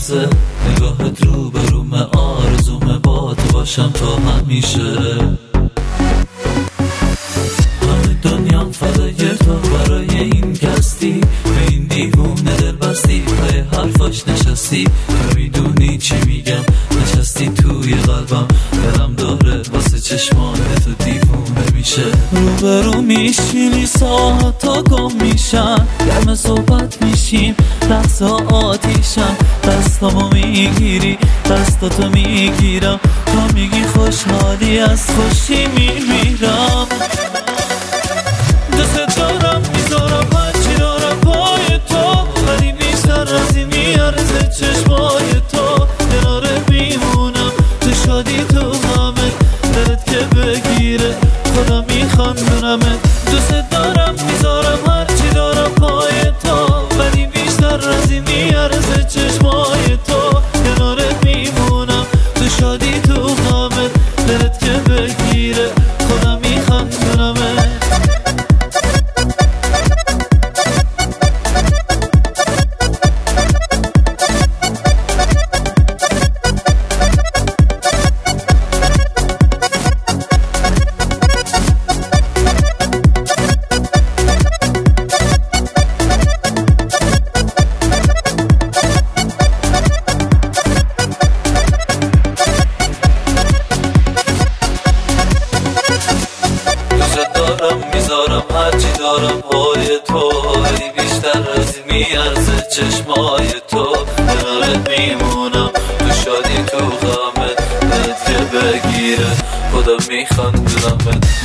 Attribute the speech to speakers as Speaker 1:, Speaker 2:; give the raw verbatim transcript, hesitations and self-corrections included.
Speaker 1: لحظه نگاهت رو به رومه، آرزومه با تو باشم تا همیشه. همه دنیام فدای تو، برای این کستی به این دیوونه دل بستی، پای حرفاش نشستی تو میدونی چی میگم، نشستی توی قلبم، دلم داره واسه چشمان تو دیوونه میشه. روبرو میشینی ساعت تا گم میشن، گرم صحبت میشیم لحظه آتیشم، دستامو میگیری دستاتو میگیرم، تا میگی خوشحالی از خوشی میمیرم. دوست دارم میذارم هرچی دارم پای تو، ولی بیشتر از این میارزه چشمای تو. کناره میمونم تو شادی تو غمت، دلت که بگیره خدا میخندونمت. دوست دارم میذارم هرچی دارم پای تو، ولی بیشتر از این میارزه چشمای تو. کناره میمونم تو شادی تو غمت، دلت که بگیره خدا میخندونمت. میذارم هرچی دارم پای تو، ولی بیشتر از این میارزه چشمای تو. کنارت میمونم تو شادی تو غمت، دلت که بگیره خدا میخندونمت.